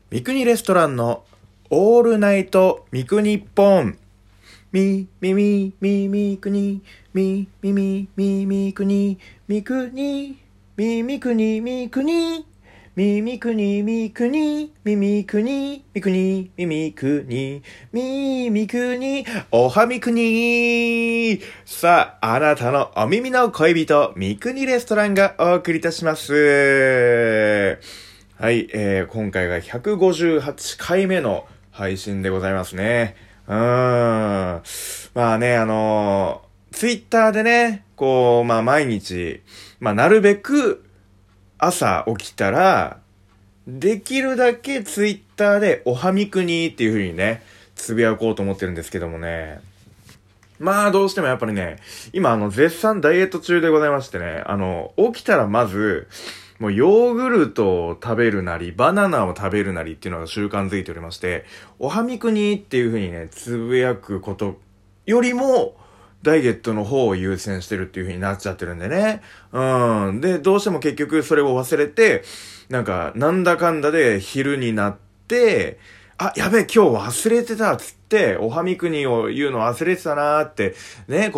三国レストランのオールナイト三国ポン。みくに、みくに、みくに、みくに、みくに、みくに、みくに、みくに、みくに、みくに、みくに、みくに、みくに、おはみくに。さあ、あなたのお耳の恋人、三国レストランがお送りいたします。はい、今回が158回目の配信でございますね。まあね、ツイッターでね、毎日、なるべく朝起きたら、できるだけツイッターでおはみくにっていう風にね、つぶやこうと思ってるんですけどもね。どうしてもやっぱりね、今絶賛ダイエット中でございましてね、起きたらまず、もうヨーグルトを食べるなり、バナナを食べるなりっていうのが習慣づいておりまして、おはみくにっていう風にね、つぶやくことよりも、ダイエットの方を優先してるっていう風になっちゃってるんでね。で、どうしても結局それを忘れて、なんだかんだで昼になって、やべえ、今日忘れてたっつって、おはみくにを言うの忘れてたなーって、ね、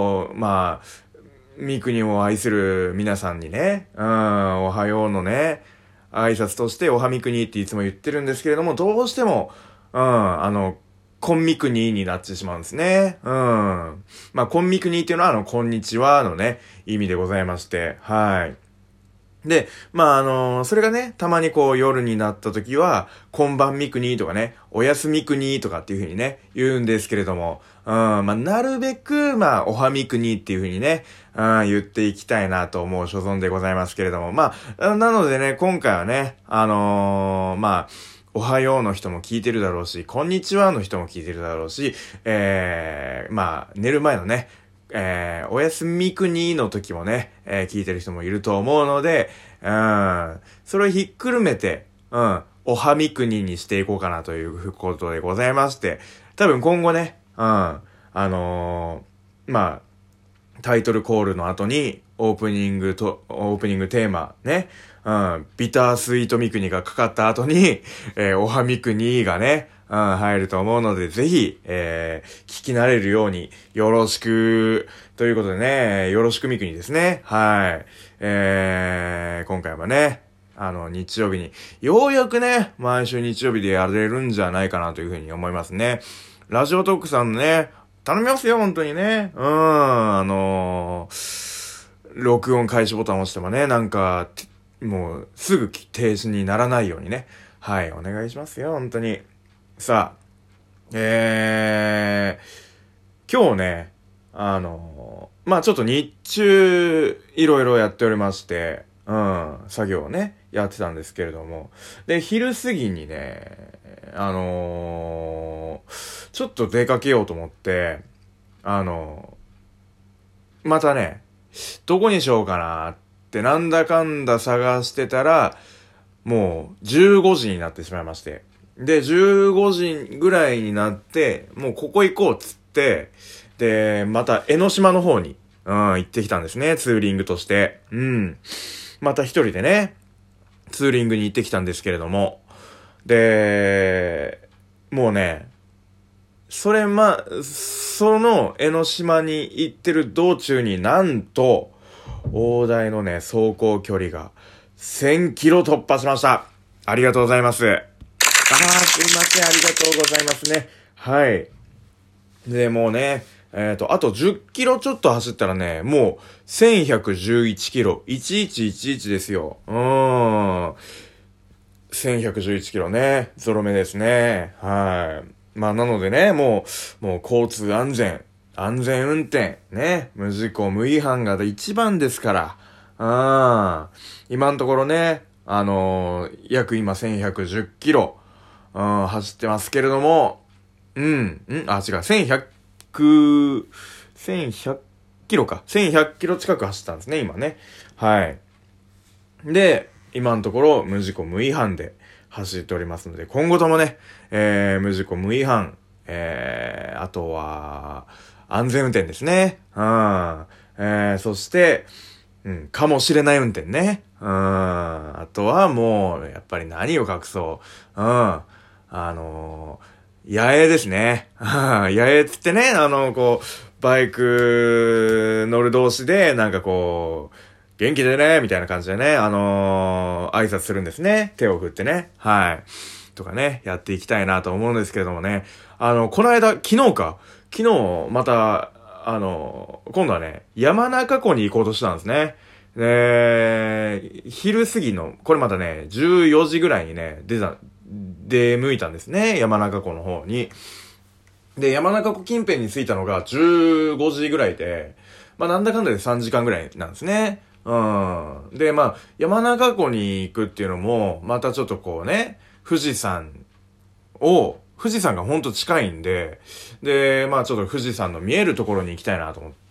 三国を愛する皆さんにね、おはようのね、挨拶としておはみくにっていつも言ってるんですけれども、どうしても、こんみくにになってしまうんですね。こんみくにっていうのはこんにちはのね、意味でございまして、はい。で、それがね、たまに夜になった時は、こんばんみくにとかね、おやすみくにとかっていう風にね、言うんですけれども、なるべく、おはみくにっていう風にね、言っていきたいなと思う所存でございますけれども、なのでね、今回はね、おはようの人も聞いてるだろうし、こんにちはの人も聞いてるだろうし、寝る前のね、おやすみくにの時もね、聞いてる人もいると思うので、それをひっくるめて、おはみくににしていこうかなということでございまして、多分今後ね、タイトルコールの後に、オープニングテーマね、ビタースイートみくにがかかった後に、おはみくにがね、入ると思うので、ぜひ、聞き慣れるように、よろしく、ということでね、よろしくみくにですね。はい。今回はね、日曜日に、ようやくね、毎週日曜日でやれるんじゃないかなというふうに思いますね。ラジオトークさんね、頼みますよ、本当にね。録音開始ボタン押してもね、もう、すぐ停止にならないようにね。はい、お願いしますよ、本当に。さあ、今日ね、ちょっと日中、いろいろやっておりまして、作業をね、やってたんですけれども、で、昼過ぎにね、ちょっと出かけようと思って、またね、どこにしようかなってなんだかんだ探してたら、もう15時になってしまいまして。で、15時ぐらいになって、もうここ行こうっつって、で、また江ノ島の方に、行ってきたんですね、ツーリングとして。また一人でね、ツーリングに行ってきたんですけれども。で、もうね、その江ノ島に行ってる道中になんと、大台のね、走行距離が1000キロ突破しました。ありがとうございます。すいません、ありがとうございますね。はい。で、もうね、あと10キロちょっと走ったらね、もう1111キロ、1111ですよ。1111キロね、ゾロ目ですね。はい。なのでね、もう交通安全運転、ね、無事故無違反が一番ですから、今のところね、約今1110キロ、走ってますけれども、1100キロか。1100キロ近く走ったんですね、今ね。はい。で、今のところ無事故無違反で走っておりますので、今後ともね、無事故無違反、あとは、安全運転ですね。そして、かもしれない運転ね。 あとはもう、やっぱり何を隠そう。野営ですね。野営っつってね、バイク乗る同士で、なんかこう、元気でね、みたいな感じでね、挨拶するんですね。手を振ってね。はい。とかね、やっていきたいなと思うんですけれどもね。この間、昨日、また、今度はね、山中湖に行こうとしたんですね。昼過ぎの、これまたね、14時ぐらいにね、出向いたんですね。山中湖の方に。で、山中湖近辺に着いたのが15時ぐらいで、まあなんだかんだで3時間ぐらいなんですね。で、まあ、山中湖に行くっていうのも、またちょっとこうね、富士山がほんと近いんで、で、まあちょっと富士山の見えるところに行きたいなと思って、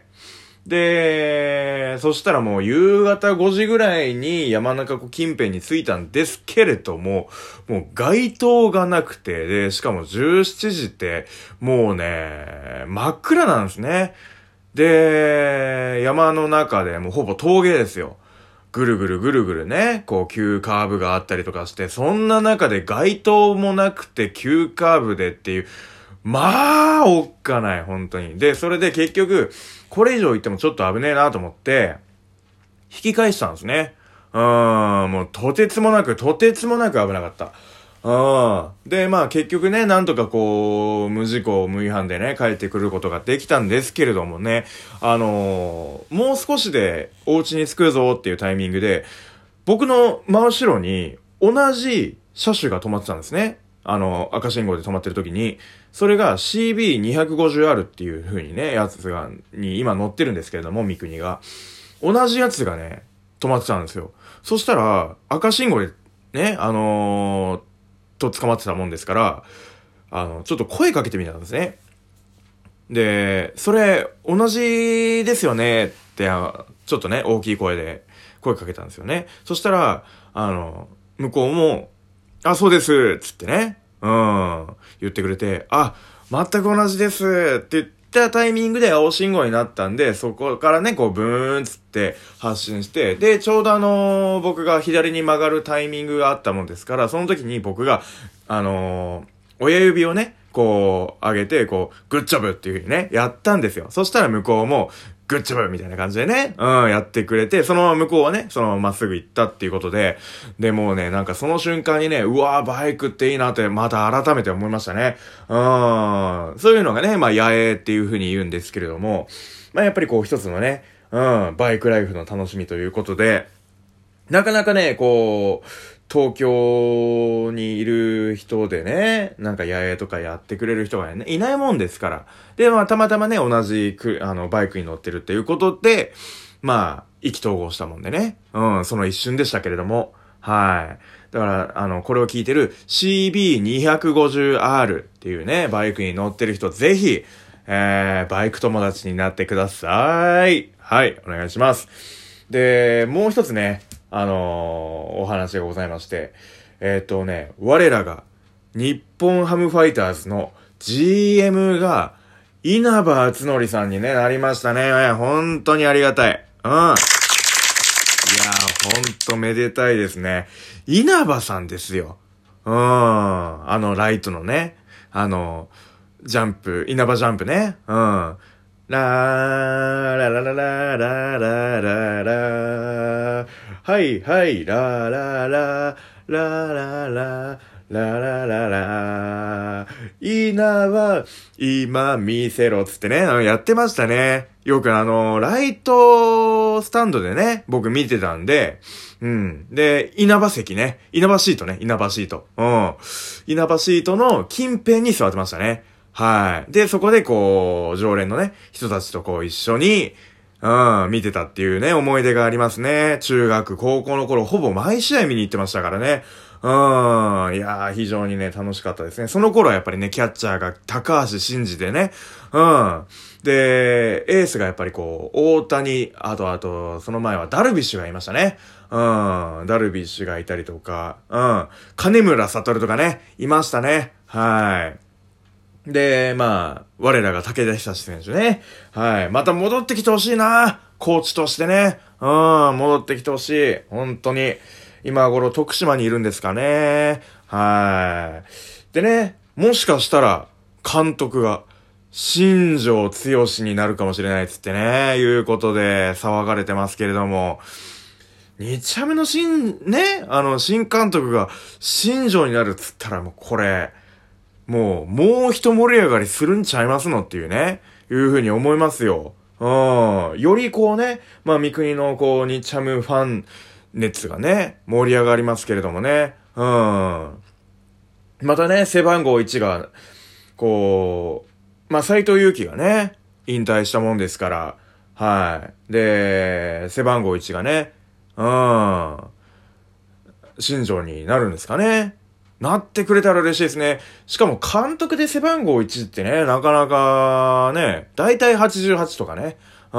で、そしたらもう夕方5時ぐらいに山中湖近辺に着いたんですけれども、もう街灯がなくて、で、しかも17時って、もうね、真っ暗なんですね。で、山の中でもうほぼ峠ですよ。ぐるぐるぐるぐるね、こう急カーブがあったりとかして、そんな中で街灯もなくて急カーブでっていう、まあ、おっかない、本当に。で、それで結局、これ以上行ってもちょっと危ねえなと思って、引き返したんですね。もうとてつもなく危なかった。で、まあ結局ね、なんとかこう、無事故、無違反でね、帰ってくることができたんですけれどもね、もう少しでお家に着くぞっていうタイミングで、僕の真後ろに同じ車種が止まってたんですね。赤信号で止まってる時に、それが CB250R っていう風にね、やつに今乗ってるんですけれども、三国が。同じやつがね、止まってたんですよ。そしたら、赤信号でね、捕まってたもんですから、ちょっと声かけてみたんですね。で、それ、同じですよねって、ちょっとね、大きい声で声かけたんですよね。そしたら、向こうも、あ、そうです、つってね、言ってくれて、あ、全く同じですって言ったタイミングで青信号になったんで、そこからね、こう、ブーンつって発進して、で、ちょうど僕が左に曲がるタイミングがあったもんですから、その時に僕が、親指をね、こう、上げて、こう、グッジョブっていう風にね、やったんですよ。そしたら向こうも、グッジョブみたいな感じでね、やってくれて、そのまま向こうはね、そのまままっすぐ行ったっていうことで、で、もうね、なんかその瞬間にね、うわー、バイクっていいなって、また改めて思いましたね。そういうのがね、まあ、野営っていう風に言うんですけれども、まあ、やっぱりこう一つのね、バイクライフの楽しみということで、なかなかね、こう、東京にいる人でね、なんか野営とかやってくれる人がね、いないもんですから。で、まあ、たまたまね、同じバイクに乗ってるっていうことで、まあ、意気投合したもんでね。その一瞬でしたけれども。はい。だから、これを聞いてる CB250R っていうね、バイクに乗ってる人、ぜひ、バイク友達になってください。はい、お願いします。で、もう一つね、お話がございまして、我らが、日本ハムファイターズの GM が、稲葉敦則さんにね、なりましたね。本当にありがたい。いやー、ほんとめでたいですね。稲葉さんですよ。ライトのね、ジャンプ、稲葉ジャンプね。ラーララララララララはいはい、ララララララララララ稲葉、今見せろつってね、やってましたね。よくライトスタンドでね、僕見てたんで、で、稲葉席ね、稲葉シートね、稲葉シート。稲葉シートの近辺に座ってましたね。はい。で、そこでこう、常連のね、人たちとこう一緒に、見てたっていうね、思い出がありますね。中学、高校の頃、ほぼ毎試合見に行ってましたからね。いやー、非常にね、楽しかったですね。その頃はやっぱりね、キャッチャーが高橋真司でね。で、エースがやっぱりこう、大谷、あと、その前はダルビッシュがいましたね。ダルビッシュがいたりとか、金村悟とかね、いましたね。はい。で、まあ、我らが武田久志選手ね。はい。また戻ってきてほしいな。 コーチとしてね、戻ってきてほしい。本当に。今頃徳島にいるんですかね。はい。でね、もしかしたら、監督が、新庄剛志になるかもしれないっつってね、いうことで騒がれてますけれども、日ハムの新監督が新庄になるっつったらもうこれ、もう一盛り上がりするんちゃいますのっていうね、いうふうに思いますよ。よりこうね、まあ三国のこう日ハムファン熱がね、盛り上がりますけれどもね。またね、背番号1が、こう、まあ斎藤佑樹がね、引退したもんですから、はい。で、背番号1がね、新庄になるんですかね。なってくれたら嬉しいですね。しかも監督で背番号1ってね、なかなかね、だいたい88とかね。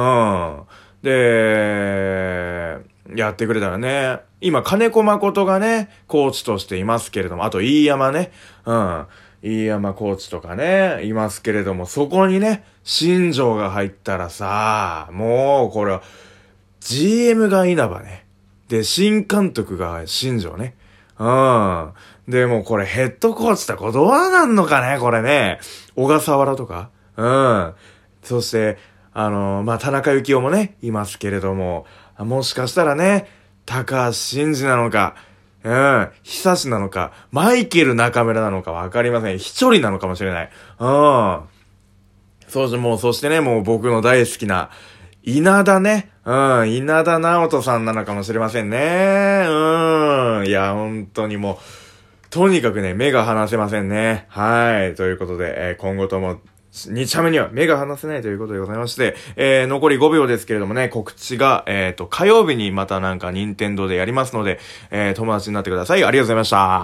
で、やってくれたらね。今、金子誠がね、コーチとしていますけれども、あと飯山ね。飯山コーチとかね、いますけれども、そこにね、新庄が入ったらさ、もうこれは、GM が稲葉ね。で、新監督が新庄ね。で、もうこれヘッドコーチってどうなんのかね、これね。小笠原とか。そして、まあ、田中幸雄もね、いますけれども、もしかしたらね、高橋真司なのか、久志なのか、マイケル中村なのかわかりません。一人なのかもしれない。そしてね、もう僕の大好きな、稲田ね。稲田直人さんなのかもしれませんね。いや、本当にもう、とにかくね、目が離せませんね。はい。ということで、今後とも、日ハムには目が離せないということでございまして、残り5秒ですけれどもね、告知が、火曜日にまたなんか任天堂でやりますので、友達になってください。ありがとうございました。